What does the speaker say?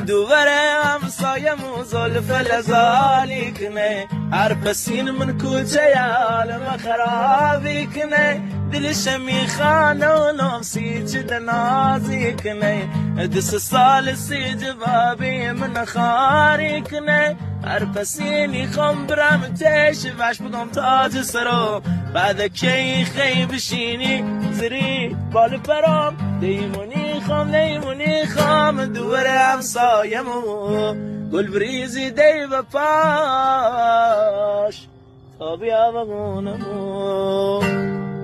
دوباره همسایمون زلف لزالی کنه، هر پسین من کوچه عالم خرابی کنه، دلش میخانه و نفسی چه نازی کنه، دست سال سی جوابی من خاری کنه، هر پسینی خم برم تش وش بگم تاج سرو، بعد کی خی بشینی زری بال پرام، دیمونی خام دور همسایمو گل بریزی دی و پاش تا بیا بگونمو.